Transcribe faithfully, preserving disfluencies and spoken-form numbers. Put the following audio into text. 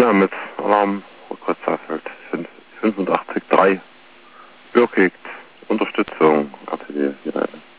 Hier mit Alarm Rückwärtsfeld fünfundachtzig Komma drei. Birkigt, Unterstützung, R T W vier.